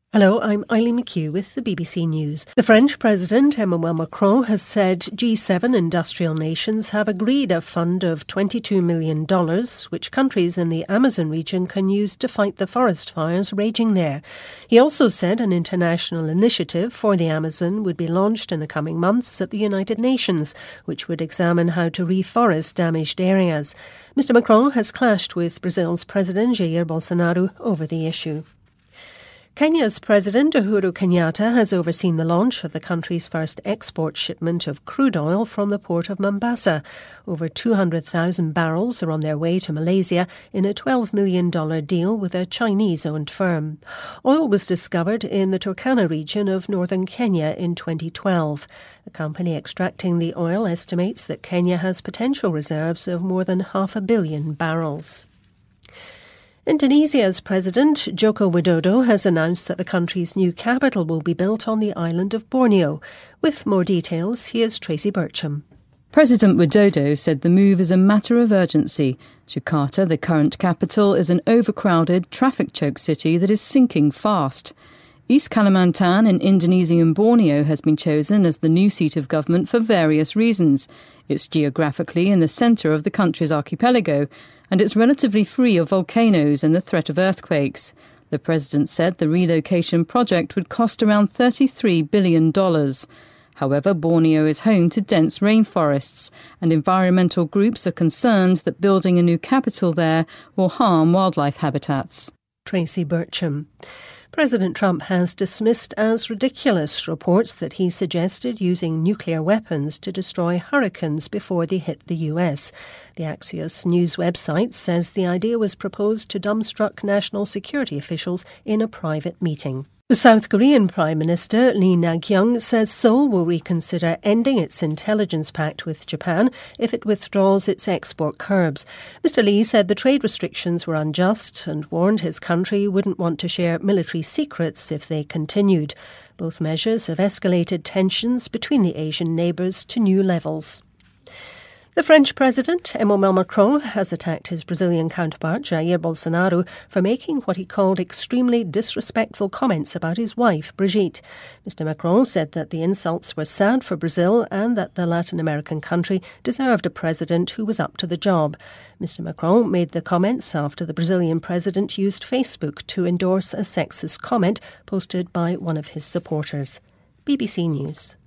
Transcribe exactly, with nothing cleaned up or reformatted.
Hello, I'm Eileen McHugh with the B B C News. The French President Emmanuel Macron has said G seven industrial nations have agreed a fund of twenty-two million dollars, which countries in the Amazon region can use to fight the forest fires raging there. He also said an international initiative for the Amazon would be launched in the coming months at the United Nations, which would examine how to reforest damaged areas. Mister Macron has clashed with Brazil's President Jair Bolsonaro over the issue. Kenya's President Uhuru Kenyatta has overseen the launch of the country's first export shipment of crude oil from the port of Mombasa. Over two hundred thousand barrels are on their way to Malaysia in a twelve million dollars deal with a Chinese-owned firm. Oil was discovered in the Turkana region of northern Kenya in twenty twelve. The company extracting the oil estimates that Kenya has potential reserves of more than half a billion barrels. Indonesia's President Joko Widodo has announced that the country's new capital will be built on the island of Borneo. With more details, here's Tracy Bircham. President Widodo said the move is a matter of urgency. Jakarta, the current capital, is an overcrowded, traffic-choked city that is sinking fast. East Kalimantan in Indonesian Borneo has been chosen as the new seat of government for various reasons. It's geographically in the centre of the country's archipelago, and it's relatively free of volcanoes and the threat of earthquakes. The president said the relocation project would cost around thirty-three billion dollars. However, Borneo is home to dense rainforests, and environmental groups are concerned that building a new capital there will harm wildlife habitats. Tracy Bircham. President Trump has dismissed as ridiculous reports that he suggested using nuclear weapons to destroy hurricanes before they hit the U S. The Axios news website says the idea was proposed to dumbstruck national security officials in a private meeting. The South Korean Prime Minister Lee Nak-yeon says Seoul will reconsider ending its intelligence pact with Japan if it withdraws its export curbs. Mister Lee said the trade restrictions were unjust and warned his country wouldn't want to share military secrets if they continued. Both measures have escalated tensions between the Asian neighbours to new levels. The French President, Emmanuel Macron, has attacked his Brazilian counterpart, Jair Bolsonaro, for making what he called extremely disrespectful comments about his wife, Brigitte. Mister Macron said that the insults were sad for Brazil and that the Latin American country deserved a president who was up to the job. Mister Macron made the comments after the Brazilian president used Facebook to endorse a sexist comment posted by one of his supporters. B B C News.